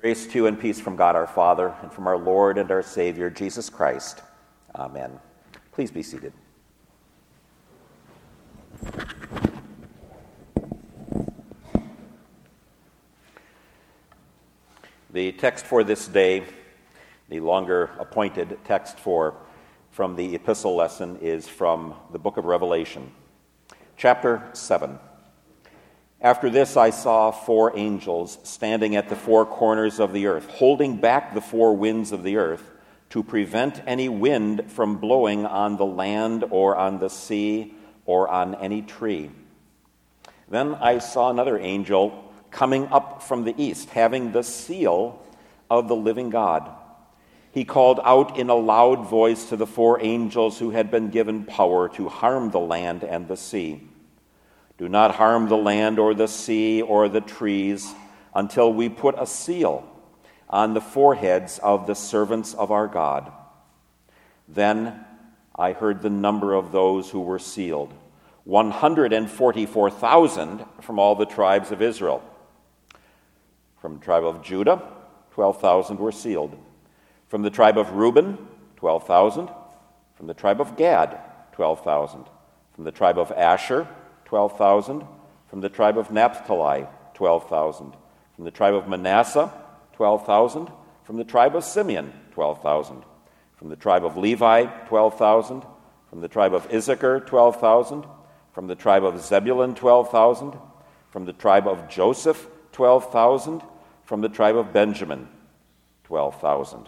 Grace to you and peace from God our Father and from our Lord and our Savior, Jesus Christ. Amen. Please be seated. The text for this day, the longer appointed text from the epistle lesson, is from the book of Revelation, chapter 7. After this I saw 4 angels standing at the 4 corners of the earth, holding back the 4 winds of the earth to prevent any wind from blowing on the land or on the sea or on any tree. Then I saw another angel coming up from the east, having the seal of the living God. He called out in a loud voice to the 4 angels who had been given power to harm the land and the sea. Do not harm the land or the sea or the trees until we put a seal on the foreheads of the servants of our God. Then I heard the number of those who were sealed, 144,000 from all the tribes of Israel. From the tribe of Judah, 12,000 were sealed. From the tribe of Reuben, 12,000. From the tribe of Gad, 12,000. From the tribe of Asher, 12,000. From the tribe of Naphtali, 12,000. From the tribe of Manasseh, 12,000. From the tribe of Simeon, 12,000. From the tribe of Levi, 12,000. From the tribe of Issachar, 12,000. From the tribe of Zebulun, 12,000. From the tribe of Joseph, 12,000. From the tribe of Benjamin, 12,000.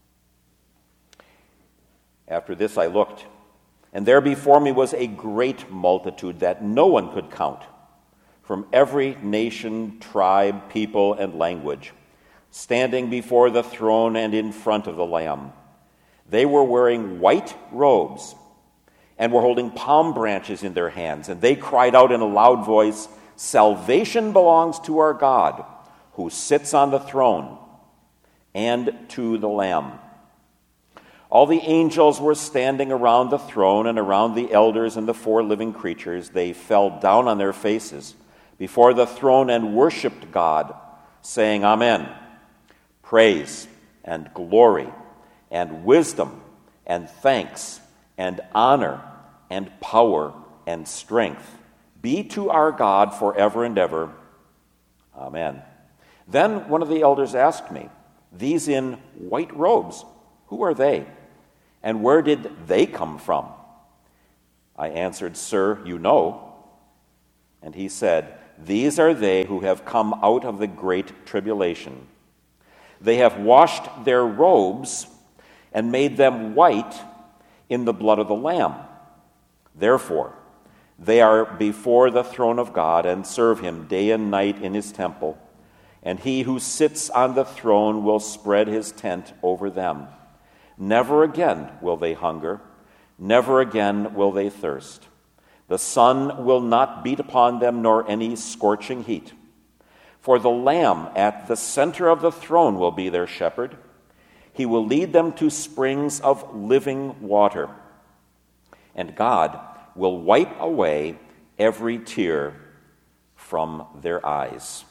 After this I looked, and there before me was a great multitude that no one could count, from every nation, tribe, people, and language, standing before the throne and in front of the Lamb. They were wearing white robes and were holding palm branches in their hands, and they cried out in a loud voice, "Salvation belongs to our God, who sits on the throne, and to the Lamb." All the angels were standing around the throne and around the elders and the 4 living creatures. They fell down on their faces before the throne and worshipped God, saying, "Amen. Praise and glory and wisdom and thanks and honor and power and strength be to our God forever and ever. Amen." Then one of the elders asked me, "These in white robes, who are they? And where did they come from?" I answered, "Sir, you know." And he said, "These are they who have come out of the great tribulation. They have washed their robes and made them white in the blood of the Lamb. Therefore, they are before the throne of God and serve him day and night in his temple. And he who sits on the throne will spread his tent over them. Never again will they hunger, never again will they thirst. The sun will not beat upon them, nor any scorching heat. For the Lamb at the center of the throne will be their shepherd. He will lead them to springs of living water. And God will wipe away every tear from their eyes."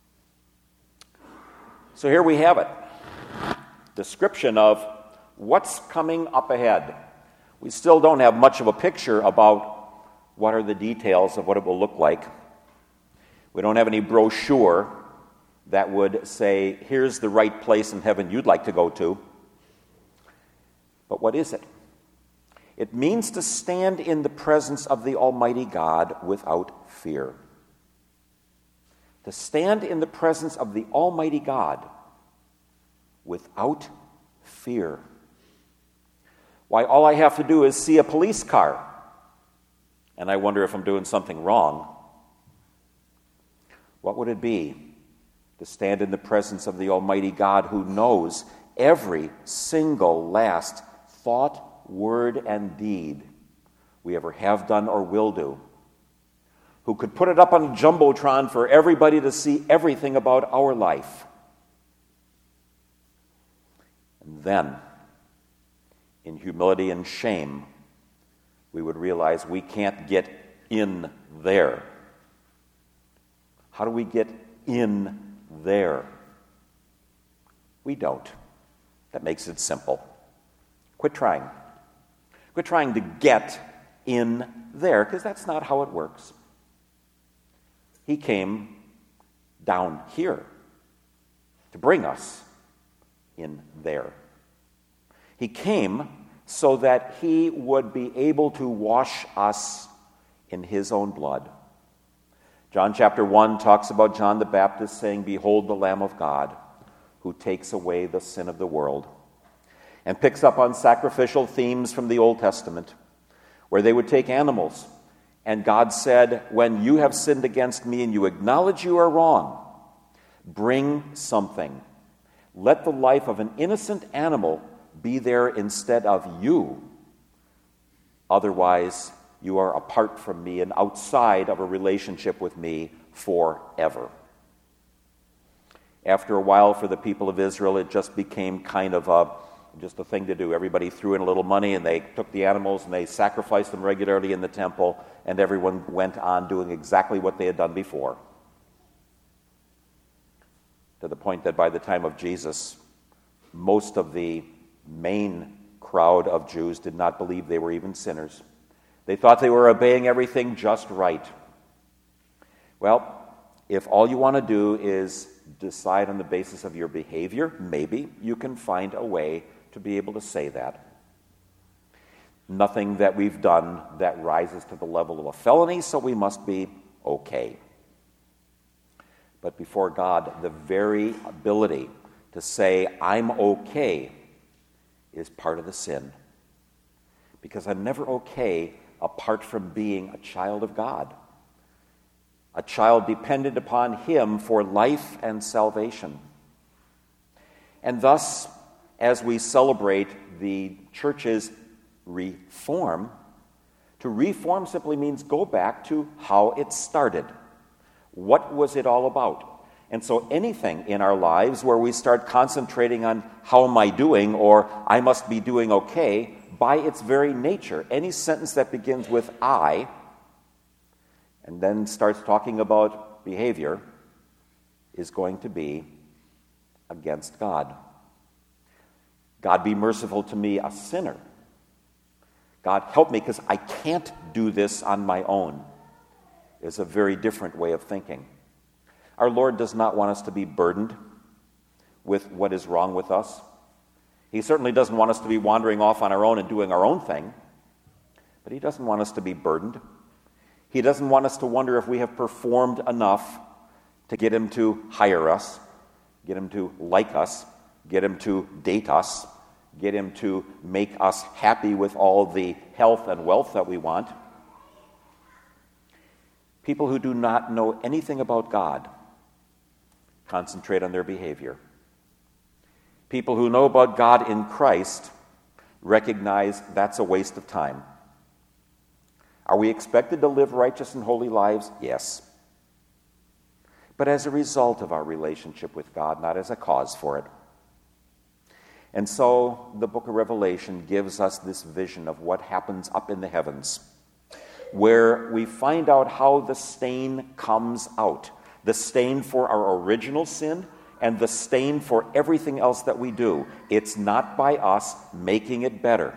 So here we have it. Description of what's coming up ahead. We still don't have much of a picture about what are the details of what it will look like. We don't have any brochure that would say, here's the right place in heaven you'd like to go to. But what is it? It means to stand in the presence of the Almighty God without fear. To stand in the presence of the Almighty God without fear. Why, all I have to do is see a police car, and I wonder if I'm doing something wrong. What would it be to stand in the presence of the Almighty God who knows every single last thought, word, and deed we ever have done or will do? Who could put it up on a jumbotron for everybody to see everything about our life? And then, in humility and shame, we would realize we can't get in there. How do we get in there? We don't. That makes it simple. Quit trying. Quit trying to get in there, because that's not how it works. He came down here to bring us in there. He came so that he would be able to wash us in his own blood. John chapter 1 talks about John the Baptist saying, "Behold the Lamb of God, who takes away the sin of the world," and picks up on sacrificial themes from the Old Testament, where they would take animals. And God said, "When you have sinned against me and you acknowledge you are wrong, bring something. Let the life of an innocent animal be there instead of you. Otherwise, you are apart from me and outside of a relationship with me forever." After a while, for the people of Israel, it just became kind of just a thing to do. Everybody threw in a little money, and they took the animals and they sacrificed them regularly in the temple, and everyone went on doing exactly what they had done before. To the point that by the time of Jesus, most of the main crowd of Jews did not believe they were even sinners. They thought they were obeying everything just right. Well, if all you want to do is decide on the basis of your behavior, maybe you can find a way to be able to say that. Nothing that we've done that rises to the level of a felony, so we must be okay. But before God, the very ability to say, "I'm okay," is part of the sin. Because I'm never okay apart from being a child of God, a child dependent upon Him for life and salvation. And thus, as we celebrate the church's reform, to reform simply means go back to how it started. What was it all about? And so anything in our lives where we start concentrating on how am I doing or I must be doing okay, by its very nature, any sentence that begins with I and then starts talking about behavior is going to be against God. God, be merciful to me, a sinner. God, help me because I can't do this on my own, is a very different way of thinking. Our Lord does not want us to be burdened with what is wrong with us. He certainly doesn't want us to be wandering off on our own and doing our own thing, but He doesn't want us to be burdened. He doesn't want us to wonder if we have performed enough to get Him to hire us, get Him to like us, get Him to date us, get Him to make us happy with all the health and wealth that we want. People who do not know anything about God concentrate on their behavior. People who know about God in Christ recognize that's a waste of time. Are we expected to live righteous and holy lives? Yes. But as a result of our relationship with God, not as a cause for it. And so the book of Revelation gives us this vision of what happens up in the heavens, where we find out how the stain comes out. The stain for our original sin and the stain for everything else that we do. It's not by us making it better.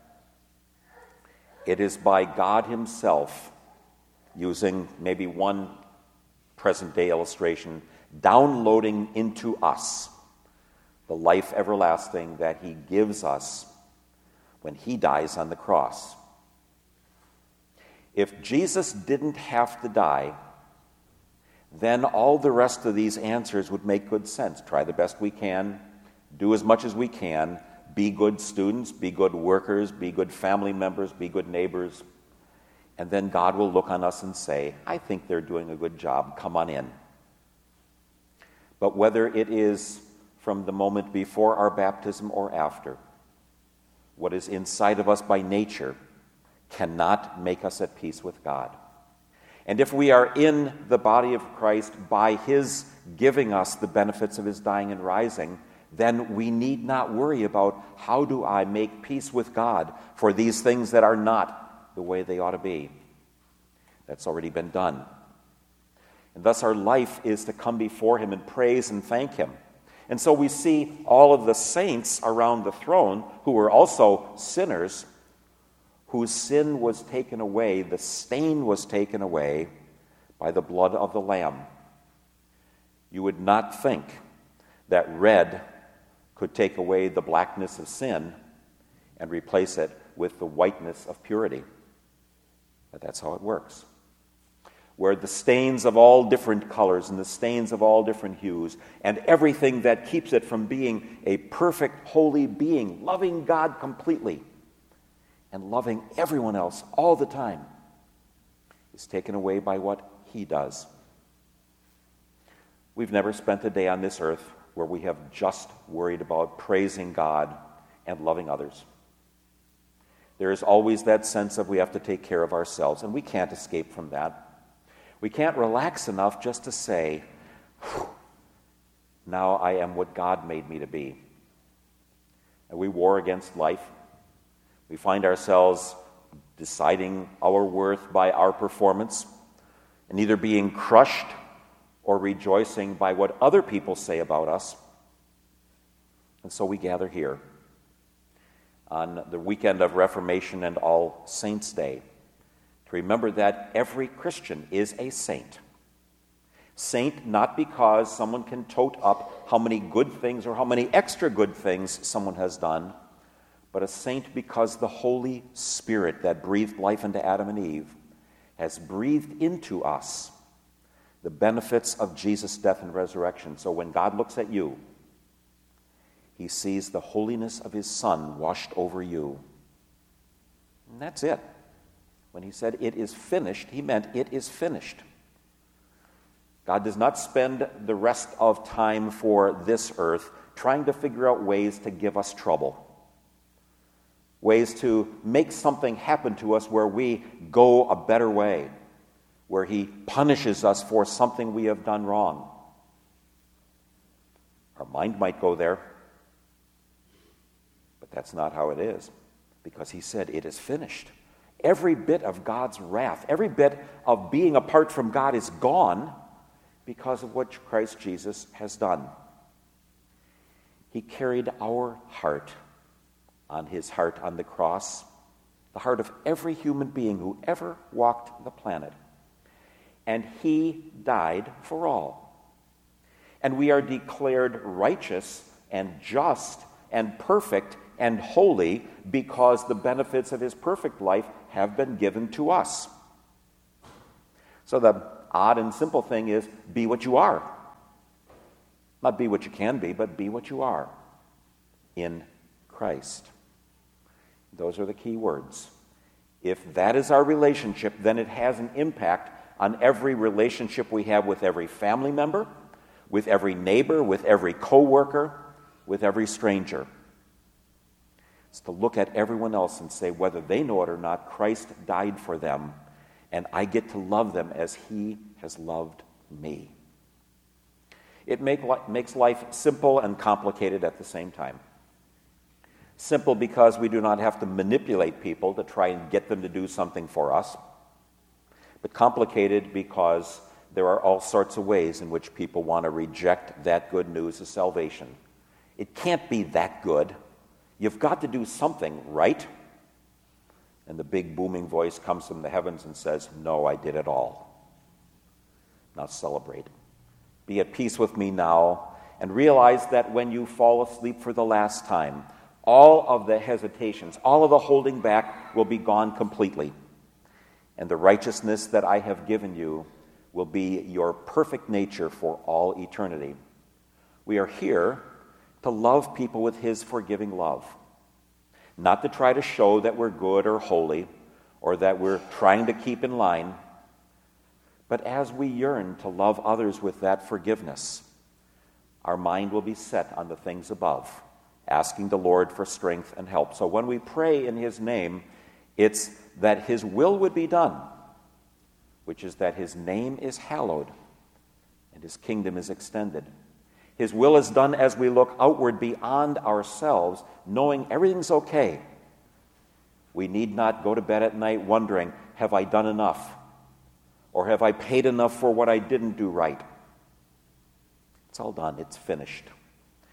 It is by God Himself, using maybe one present-day illustration, downloading into us the life everlasting that He gives us when He dies on the cross. If Jesus didn't have to die, then all the rest of these answers would make good sense. Try the best we can, do as much as we can, be good students, be good workers, be good family members, be good neighbors. And then God will look on us and say, I think they're doing a good job, come on in. But whether it is from the moment before our baptism or after, what is inside of us by nature cannot make us at peace with God. And if we are in the body of Christ by His giving us the benefits of His dying and rising, then we need not worry about how do I make peace with God for these things that are not the way they ought to be. That's already been done. And thus our life is to come before Him and praise and thank Him. And so we see all of the saints around the throne who were also sinners, whose sin was taken away, the stain was taken away by the blood of the Lamb. You would not think that red could take away the blackness of sin and replace it with the whiteness of purity. But that's how it works. Where the stains of all different colors and the stains of all different hues and everything that keeps it from being a perfect, holy being, loving God completely and loving everyone else all the time, is taken away by what He does. We've never spent a day on this earth where we have just worried about praising God and loving others. There is always that sense of we have to take care of ourselves, and we can't escape from that. We can't relax enough just to say, now I am what God made me to be. And we war against life. We find ourselves deciding our worth by our performance and either being crushed or rejoicing by what other people say about us. And so we gather here on the weekend of Reformation and All Saints' Day to remember that every Christian is a saint. Saint not because someone can tote up how many good things or how many extra good things someone has done, but a saint because the Holy Spirit that breathed life into Adam and Eve has breathed into us the benefits of Jesus' death and resurrection. So when God looks at you, He sees the holiness of His Son washed over you. And that's it. When He said, "It is finished," He meant it is finished. God does not spend the rest of time for this earth trying to figure out ways to give us trouble, ways to make something happen to us where we go a better way, where He punishes us for something we have done wrong. Our mind might go there, but that's not how it is, because He said it is finished. Every bit of God's wrath, every bit of being apart from God is gone because of what Christ Jesus has done. He carried our heart on His heart on the cross, the heart of every human being who ever walked the planet. And He died for all. And we are declared righteous and just and perfect and holy because the benefits of His perfect life have been given to us. So the odd and simple thing is, be what you are. Not be what you can be, but be what you are in Christ. Those are the key words. If that is our relationship, then it has an impact on every relationship we have with every family member, with every neighbor, with every co-worker, with every stranger. It's to look at everyone else and say, whether they know it or not, Christ died for them, and I get to love them as He has loved me. It makes life simple and complicated at the same time. Simple because we do not have to manipulate people to try and get them to do something for us, but complicated because there are all sorts of ways in which people want to reject that good news of salvation. It can't be that good. You've got to do something, right? And the big booming voice comes from the heavens and says, "No, I did it all." Now celebrate. Be at peace with me now, and realize that when you fall asleep for the last time, all of the hesitations, all of the holding back will be gone completely. And the righteousness that I have given you will be your perfect nature for all eternity. We are here to love people with His forgiving love. Not to try to show that we're good or holy, or that we're trying to keep in line, but as we yearn to love others with that forgiveness, our mind will be set on the things above, asking the Lord for strength and help. So when we pray in His name, it's that His will would be done, which is that His name is hallowed and His kingdom is extended. His will is done as we look outward beyond ourselves, knowing everything's okay. We need not go to bed at night wondering, have I done enough? Or have I paid enough for what I didn't do right? It's all done. It's finished.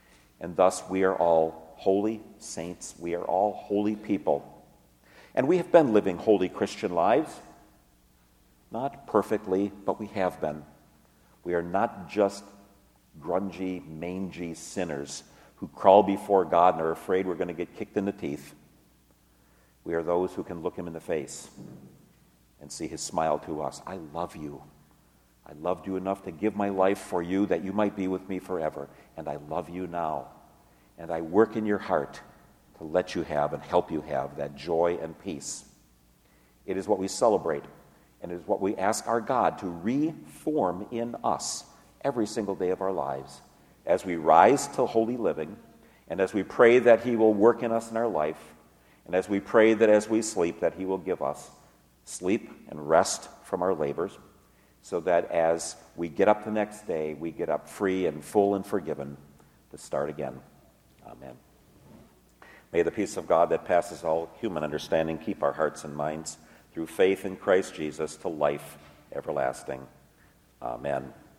and thus we are all holy saints. We are all holy people. And we have been living holy Christian lives. Not perfectly, but we have been. We are not just grungy, mangy sinners who crawl before God and are afraid we're going to get kicked in the teeth. We are those who can look him in the face and see his smile to us. I love you. I loved you enough to give my life for you that you might be with me forever. And I love you now. And I work in your heart to let you have and help you have that joy and peace. It is what we celebrate, and it is what we ask our God to reform in us every single day of our lives as we rise to holy living, and as we pray that he will work in us in our life, and as we pray that as we sleep, that he will give us sleep and rest from our labors, so that as we get up the next day, we get up free and full and forgiven to start again. Amen. May the peace of God that passes all human understanding keep our hearts and minds through faith in Christ Jesus to life everlasting. Amen.